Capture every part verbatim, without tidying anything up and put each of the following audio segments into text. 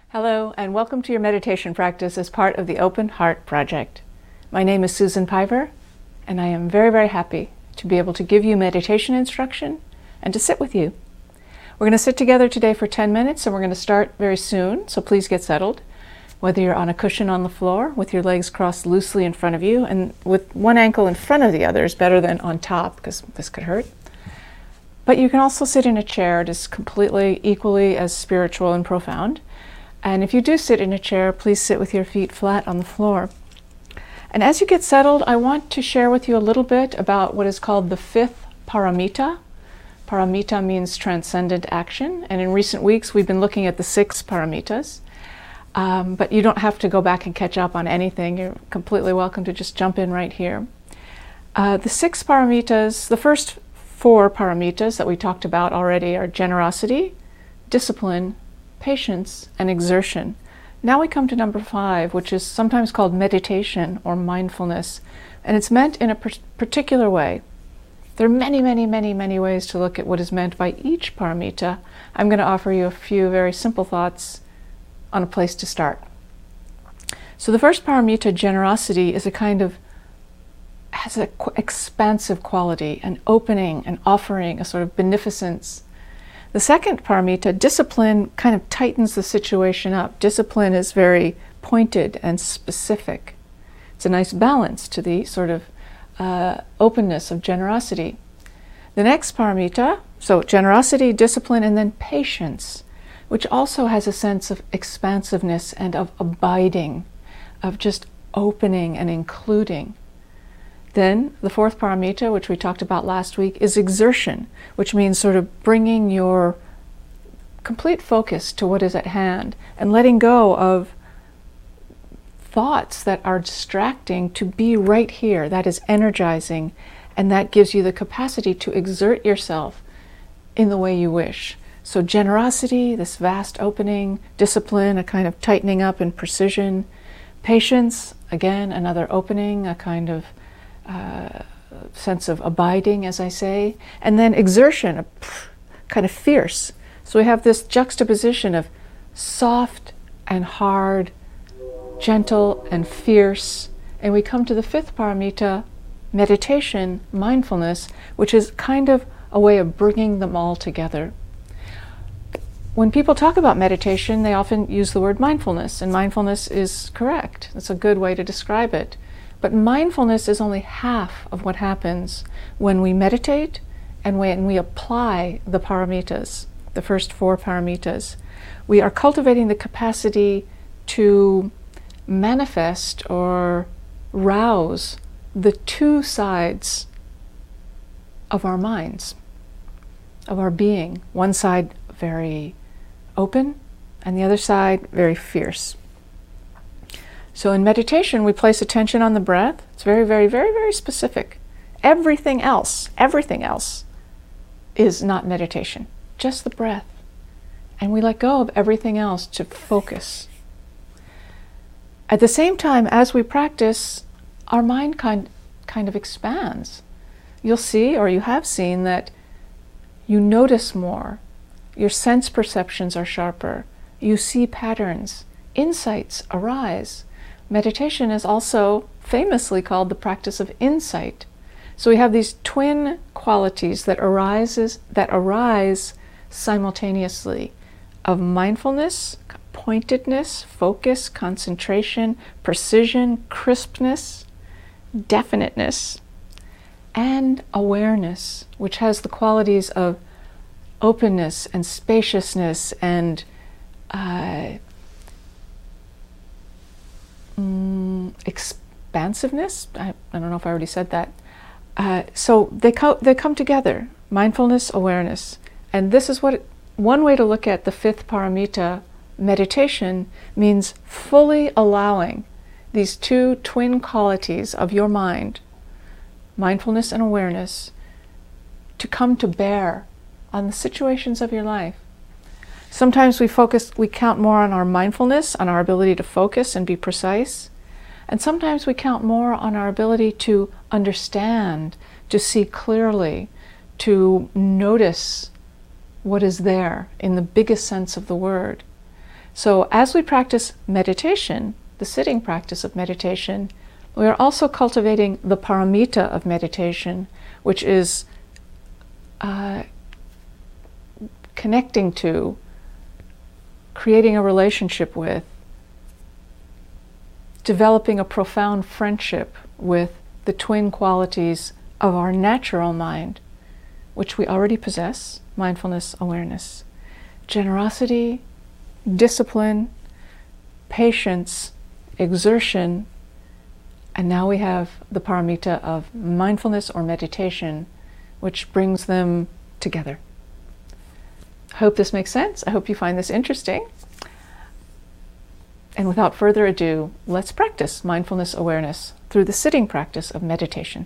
Hello, and welcome to your meditation practice as part of the Open Heart Project. My name is Susan Piver, and I am very, very happy to be able to give you meditation instruction and to sit with you. We're going to sit together today for ten minutes, and we're going to start very soon, so please get settled. Whether you're on a cushion on the floor with your legs crossed loosely in front of you and with one ankle in front of the other is better than on top, because this could hurt. But you can also sit in a chair. It is completely, equally as spiritual and profound. And if you do sit in a chair, please sit with your feet flat on the floor. And as you get settled, I want to share with you a little bit about what is called the fifth paramita. Paramita means transcendent action, and in recent weeks we've been looking at the six paramitas. Um, but you don't have to go back and catch up on anything. You're completely welcome to just jump in right here. Uh, the six paramitas, the first four paramitas that we talked about already are generosity, discipline, patience, and exertion. Now we come to number five, which is sometimes called meditation or mindfulness, and it's meant in a per particular way. There are many, many, many, many ways to look at what is meant by each paramita. I'm going to offer you a few very simple thoughts on a place to start. So the first paramita, generosity, is a kind of, has an expansive quality, an opening, an offering, a sort of beneficence. The second paramita, discipline, kind of tightens the situation up. Discipline is very pointed and specific. It's a nice balance to the sort of uh, openness of generosity. The next paramita, so generosity, discipline, and then patience, which also has a sense of expansiveness and of abiding, of just opening and including. Then the fourth paramita, which we talked about last week, is exertion, which means sort of bringing your complete focus to what is at hand and letting go of thoughts that are distracting to be right here. That is energizing, and that gives you the capacity to exert yourself in the way you wish. So generosity, this vast opening, discipline, a kind of tightening up and precision, patience, again, another opening, a kind of Uh, sense of abiding, as I say, and then exertion, a pff, kind of fierce. So we have this juxtaposition of soft and hard, gentle and fierce, and we come to the fifth paramita, meditation, mindfulness, which is kind of a way of bringing them all together. When people talk about meditation, they often use the word mindfulness, and mindfulness is correct. It's a good way to describe it. But mindfulness is only half of what happens when we meditate and when we apply the paramitas, the first four paramitas. We are cultivating the capacity to manifest or rouse the two sides of our minds, of our being. One side very open, and the other side very fierce. So in meditation, we place attention on the breath. It's very, very, very, very specific. Everything else, everything else is not meditation, just the breath. And we let go of everything else to focus. At the same time, as we practice, our mind kind, kind of expands. You'll see, or you have seen, that you notice more. Your sense perceptions are sharper. You see patterns. Insights arise. Meditation is also famously called the practice of insight. So we have these twin qualities that arises that arise simultaneously of mindfulness, pointedness, focus, concentration, precision, crispness, definiteness, and awareness, which has the qualities of openness and spaciousness and uh, Mm, expansiveness. I, I don't know if I already said that. Uh, so they, co they come together, mindfulness, awareness. And this is what, it, one way to look at the fifth paramita, meditation, means fully allowing these two twin qualities of your mind, mindfulness and awareness, to come to bear on the situations of your life. Sometimes we focus, we count more on our mindfulness, on our ability to focus and be precise. And sometimes we count more on our ability to understand, to see clearly, to notice what is there in the biggest sense of the word. So as we practice meditation, the sitting practice of meditation, we are also cultivating the paramita of meditation, which is uh, connecting to, creating a relationship with, developing a profound friendship with the twin qualities of our natural mind, which we already possess: mindfulness, awareness, generosity, discipline, patience, exertion, and now we have the paramita of mindfulness or meditation, which brings them together. I hope this makes sense. I hope you find this interesting. And without further ado, let's practice mindfulness awareness through the sitting practice of meditation.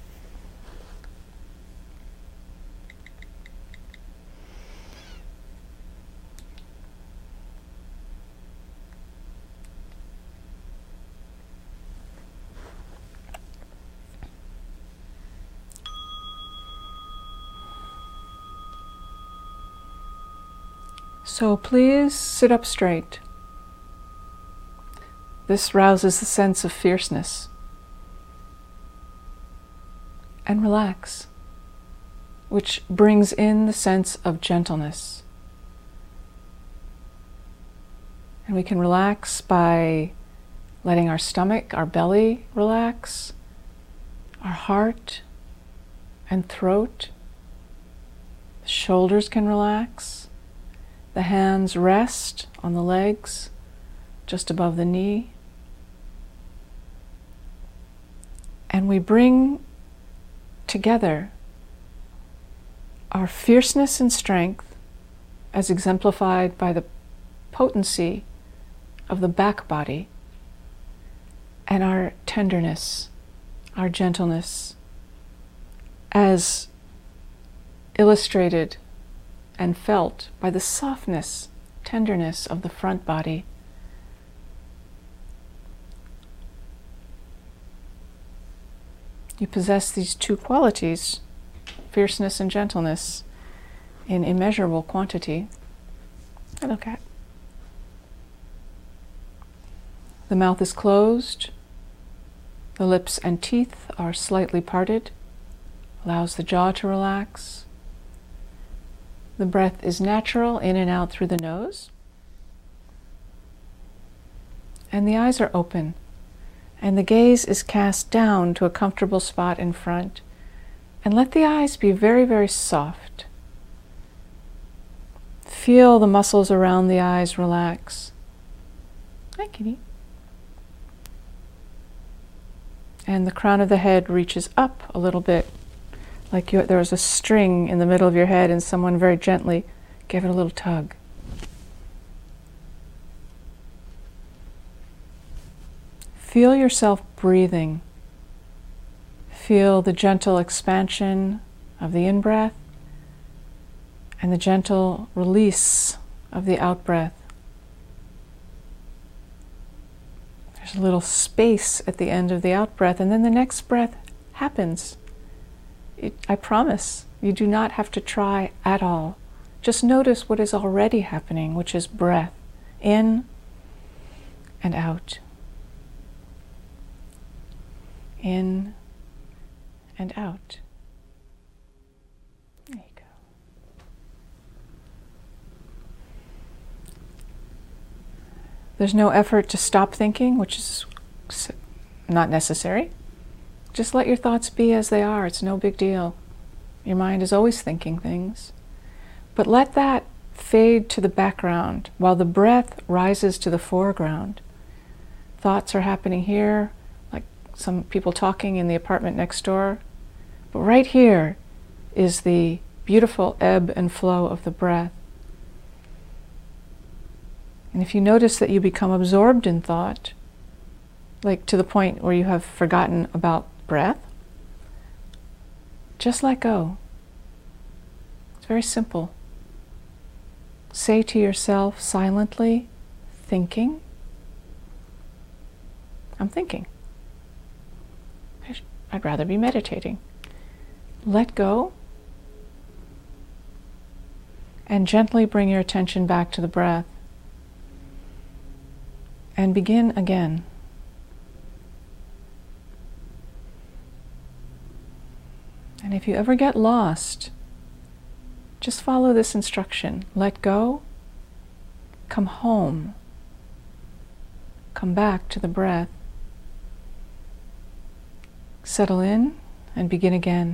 So please sit up straight. This rouses the sense of fierceness. And relax, which brings in the sense of gentleness. And we can relax by letting our stomach, our belly relax, our heart and throat. The shoulders can relax. The hands rest on the legs, just above the knee. And we bring together our fierceness and strength, as exemplified by the potency of the back body, and our tenderness, our gentleness, as illustrated and felt by the softness, tenderness of the front body. You possess these two qualities, fierceness and gentleness, in immeasurable quantity. Hello, cat. The mouth is closed. The lips and teeth are slightly parted. Allows the jaw to relax. The breath is natural, in and out through the nose. And the eyes are open. And the gaze is cast down to a comfortable spot in front. And let the eyes be very, very soft. Feel the muscles around the eyes relax. Hi, kitty. And the crown of the head reaches up a little bit, like you, there was a string in the middle of your head and someone very gently gave it a little tug. Feel yourself breathing. Feel the gentle expansion of the in-breath and the gentle release of the out-breath. There's a little space at the end of the out-breath, and then the next breath happens. It, I promise, you do not have to try at all. Just notice what is already happening, which is breath in and out. In and out. There you go. There's no effort to stop thinking, which is not necessary. Just let your thoughts be as they are. It's no big deal. Your mind is always thinking things. But let that fade to the background while the breath rises to the foreground. Thoughts are happening here, like some people talking in the apartment next door. But right here is the beautiful ebb and flow of the breath. And if you notice that you become absorbed in thought, like to the point where you have forgotten about breath, just let go. It's very simple. Say to yourself silently, thinking, I'm thinking. I'd rather be meditating. Let go and gently bring your attention back to the breath. and begin again. And if you ever get lost, just follow this instruction. Let go, come home, come back to the breath, settle in, and begin again.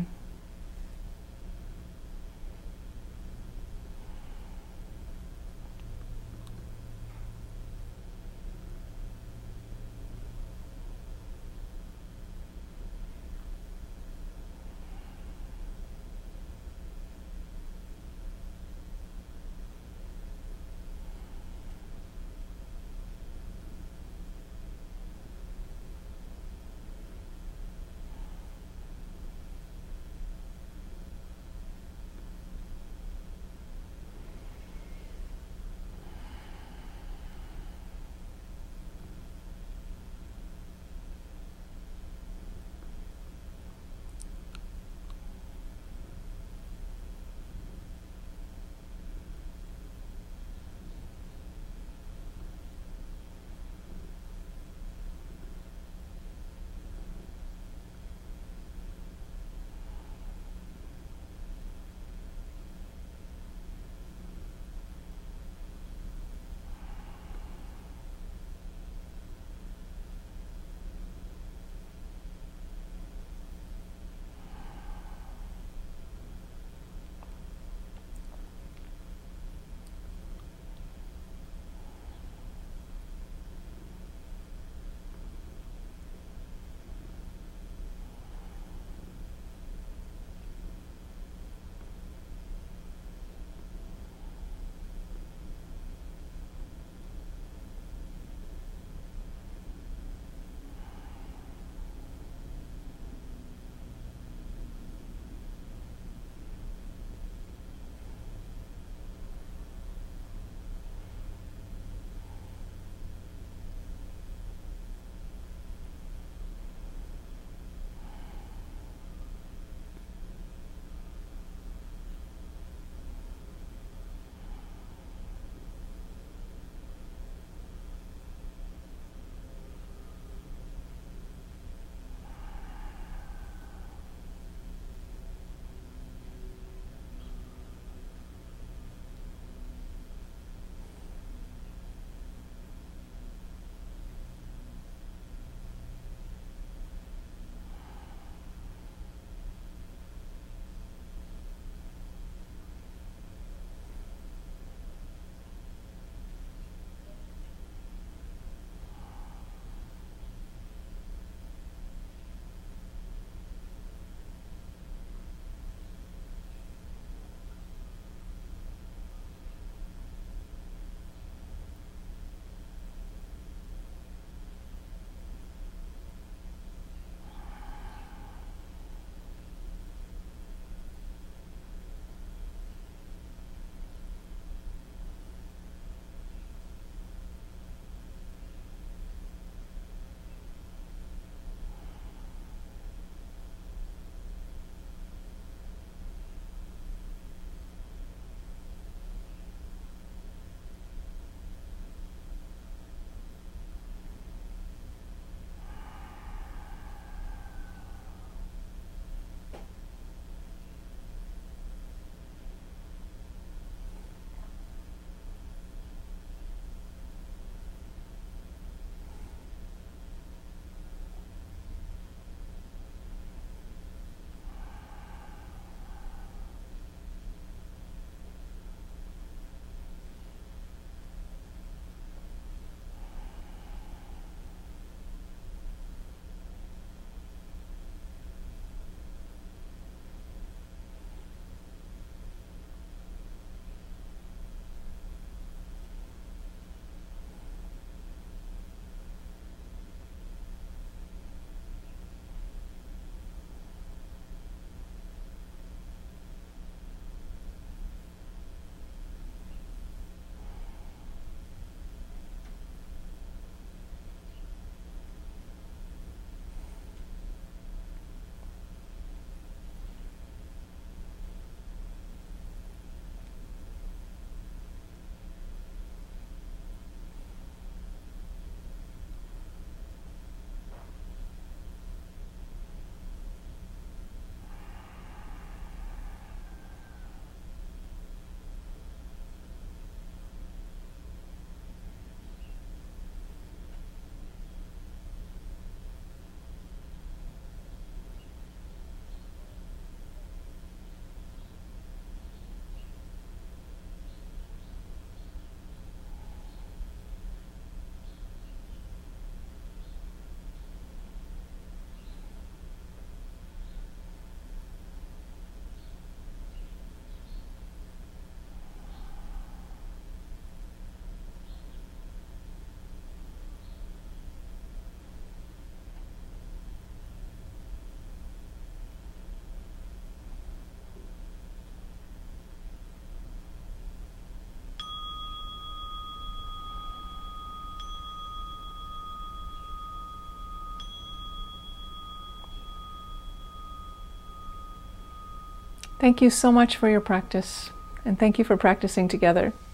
Thank you so much for your practice, and thank you for practicing together.